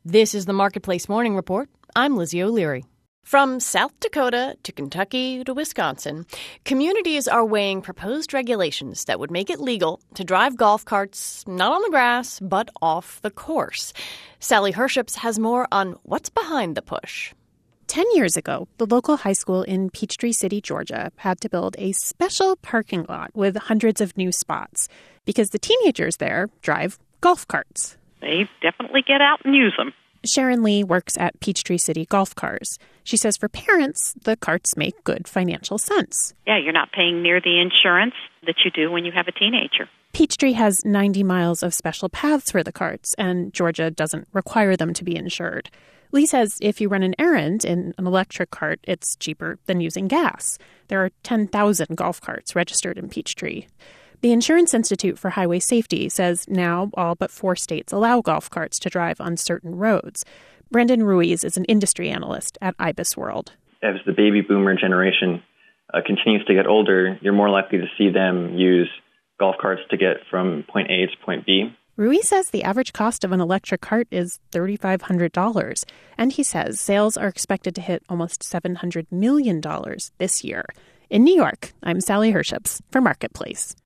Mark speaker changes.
Speaker 1: This is the Marketplace Morning Report. I'm Lizzie O'Leary. From South Dakota to Kentucky to Wisconsin, communities are weighing proposed regulations that would make it legal to drive golf carts not on the grass, but off the course. Sally Herships has more on what's behind the push.
Speaker 2: 10 years ago, the local high school in Peachtree City, Georgia, had to build a special parking lot with hundreds of new spots because the teenagers there drive golf carts.
Speaker 3: They definitely get out and use them.
Speaker 2: Sharon Lee works at Peachtree City Golf Cars. She says for parents, the carts make good financial sense.
Speaker 3: Yeah, you're not paying near the insurance that you do when you have a teenager.
Speaker 2: Peachtree has 90 miles of special paths for the carts, and Georgia doesn't require them to be insured. Lee says if you run an errand in an electric cart, it's cheaper than using gas. There are 10,000 golf carts registered in Peachtree. The Insurance Institute for Highway Safety says now all but 4 states allow golf carts to drive on certain roads. Brendan Ruiz is an industry analyst at IBIS World.
Speaker 4: As the baby boomer generation continues to get older, you're more likely to see them use golf carts to get from point A to point B.
Speaker 2: Ruiz says the average cost of an electric cart is $3,500. And he says sales are expected to hit almost $700 million this year. In New York, I'm Sally Herships for Marketplace.